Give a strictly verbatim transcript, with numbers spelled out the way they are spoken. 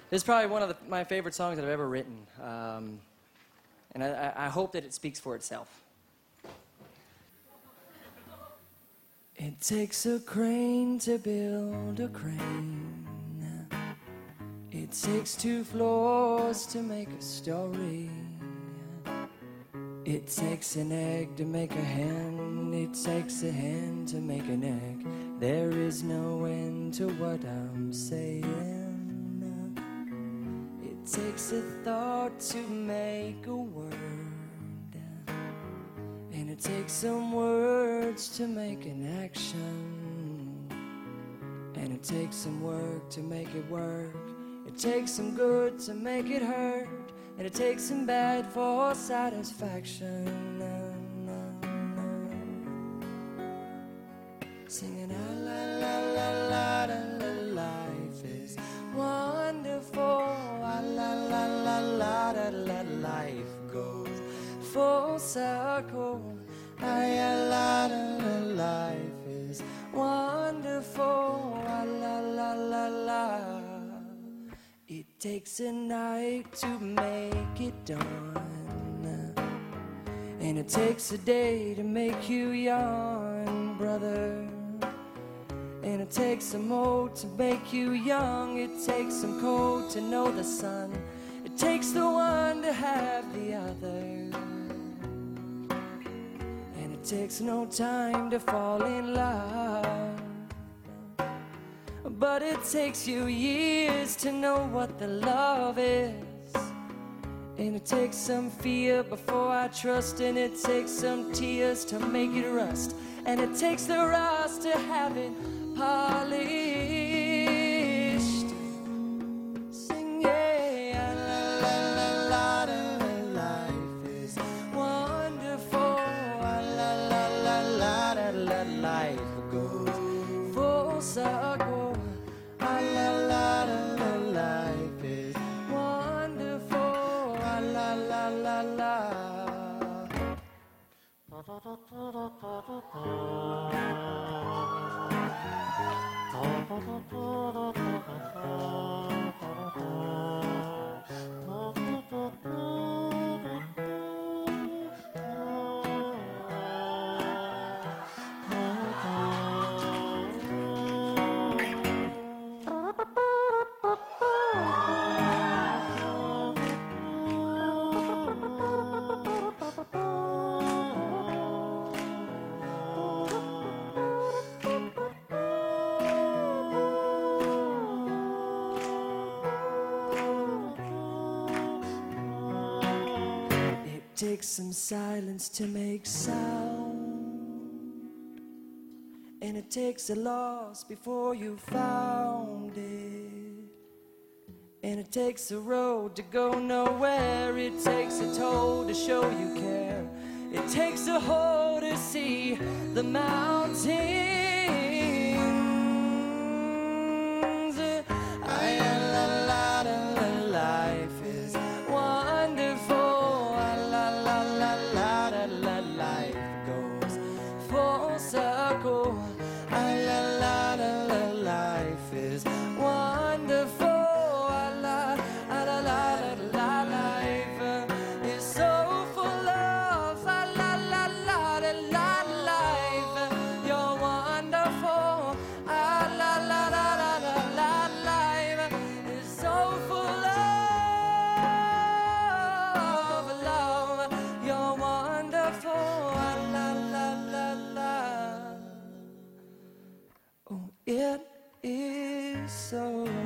This is probably one of the, my favorite songs that I've ever written, um, and I, I hope that it speaks for itself. It takes a crane to build a crane. It takes two floors to make a story. It takes an egg to make a hen. It takes a hen to make an egg. There is no end to what I'm saying. It takes a thought to make a word, and it takes some words to make an action, and it takes some work to make it work. It takes some good to make it hurt, and it takes some bad for satisfaction. Singing ah, la la la la la la, life is wonderful. Ah, la la la la la la, life goes full circle. Ah, yeah, la la la, life is wonderful. Ah, la la la la. It takes a night to make it dawn, and it takes a day to make you yawn, brother. And it takes some old to make you young. It takes some cold to know the sun. It takes the one to have the other. And it takes no time to fall in love, but it takes you years to know what the love is. And it takes some fear before I trust, and it takes some tears to make it rust, and it takes the rust to have it polished. Sing yeah, la la la la la, life is wonderful. La la la la la la, life goes full circle. La la la la, life is wonderful. La la la la la. It takes some silence to make sound, and it takes a loss before you found it, and it takes a road to go nowhere. It takes a toll to show you care. It takes a hole to see the mountains. I la la la la, life is wonderful. La la la la la la, life goes full circle. I la la la la, life is wonderful. La la la la la, life is so full of. La la la la la, life, you're wonderful. La la la la la, life is so full of love. You're wonderful. La la la la. Oh, it is so.